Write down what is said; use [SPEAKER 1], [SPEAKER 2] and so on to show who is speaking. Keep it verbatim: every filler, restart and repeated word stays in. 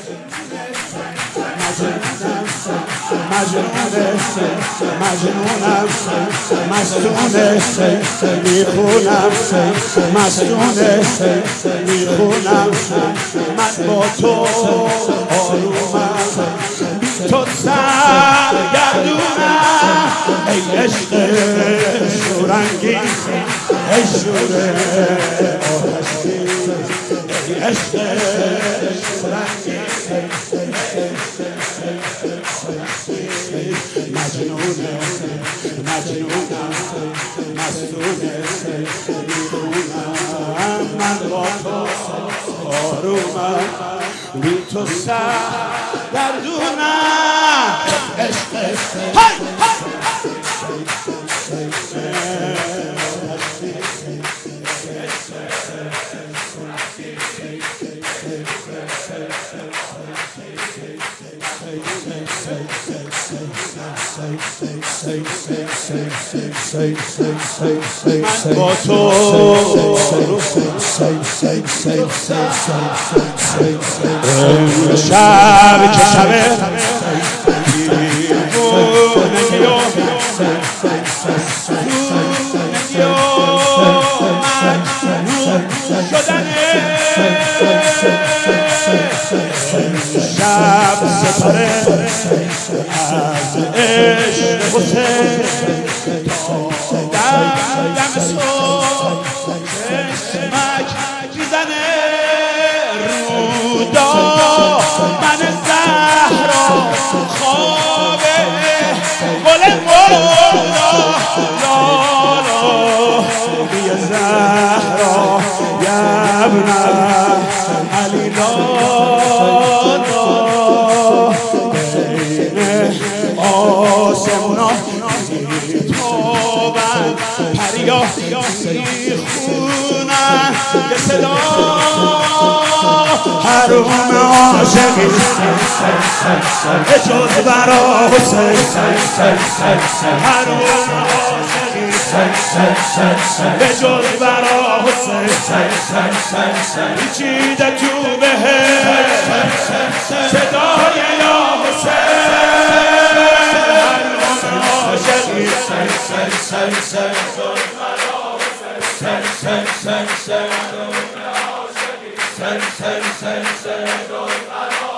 [SPEAKER 1] مجنونه مجنونم مستونه میخونم مستونه میخونم من با تو آرومم تو سرگردونم ای عشق شورانگیز ای شور آتش‌خیز ای عشق شورانگیز مجنونه مجنونم مستونه میخونم من با تو آرومم بی تو سرگردونم عشق های من با تو شب که شبه دیوونگی و دیوونگی و مجنون شدنه شب ستاره از عشق حسین تا دم صبح چشمک میزنه رودا من زهرا خواب گل مردا لالا بی زهرا یبن علی لالا بین آسمونا میتابن پریا میخونن به صدا حروم عاشقی به جز برا حسین حروم عاشقی به جز برا حسین پیچیده تو بهم صدای یا حسین حروم عاشقی Sen sen sen sen